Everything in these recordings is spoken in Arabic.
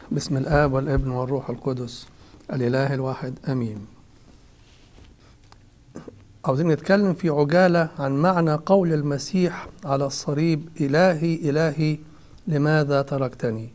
بسم الآب والابن والروح القدس الإله الواحد آمين. عاوزين نتكلم في عجالة عن معنى قول المسيح على الصليب: إلهي إلهي لماذا تركتني؟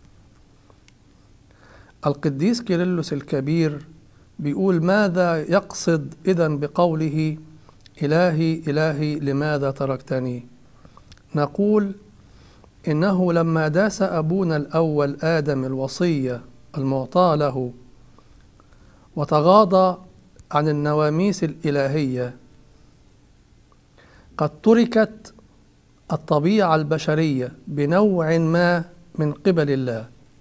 القديس كيرلس الكبير بيقول: ماذا يقصد إذن بقوله إلهي إلهي لماذا تركتني؟ نقول إنه لما داس أبونا الأول آدم الوصية المعطاة له وتغاضى عن النواميس الإلهية، قد تركت الطبيعة البشرية بنوع ما من قبل الله.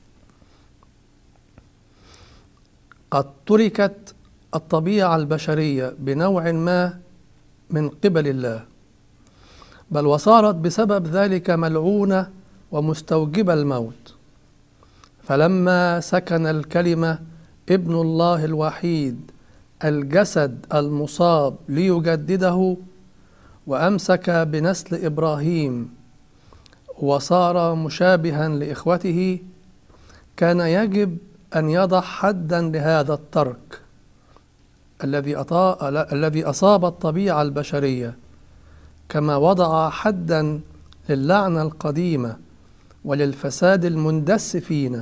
قد تركت الطبيعة البشرية بنوع ما من قبل الله، بل وصارت بسبب ذلك ملعونة ومستوجبة الموت. فلما سكن الكلمة ابن الله الوحيد الجسد المصاب ليجدده، وأمسك بنسل إبراهيم وصار مشابها لإخوته، كان يجب أن يضع حدا لهذا الترك الذي أصاب الطبيعة البشرية، كما وضع حدا للعنة القديمة وللفساد المندس فينا.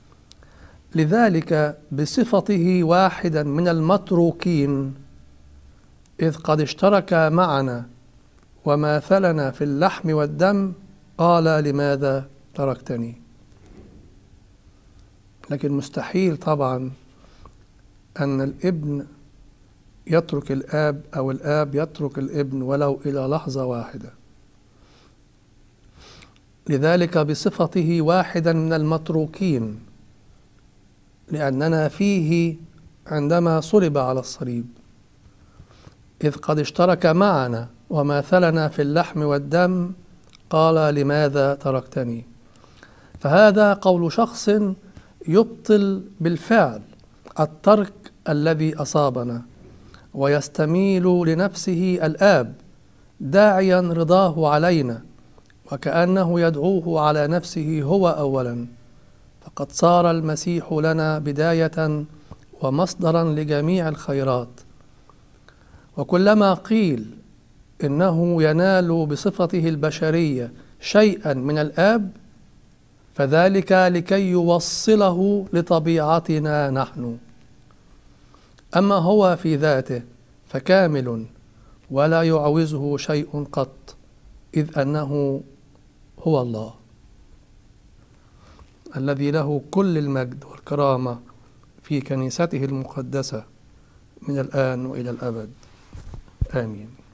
لذلك بصفته واحدا من المتروكين، إذ قد اشترك معنا وماثلنا في اللحم والدم، قال: لماذا تركتني؟ لكن مستحيل طبعا أن الابن يترك الآب أو الآب يترك الابن ولو إلى لحظة واحدة. لذلك بصفته واحدا من المتروكين، لأننا فيه عندما صلب على الصليب، إذ قد اشترك معنا وماثلنا في اللحم والدم، قال: لماذا تركتني؟ فهذا قول شخص يبطل بالفعل الترك الذي أصابنا، ويستميل لنفسه الآب داعيا رضاه علينا، وكأنه يدعوه على نفسه هو أولا. فقد صار المسيح لنا بداية ومصدرا لجميع الخيرات. وكلما قيل إنه ينال بصفته البشرية شيئا من الآب، فذلك لكي يوصله لطبيعتنا نحن. أما هو في ذاته فكامل ولا يعوزه شيء قط، إذ أنه هو الله الذي له كل المجد والكرامة في كنيسته المقدسة من الآن وإلى الأبد. آمين.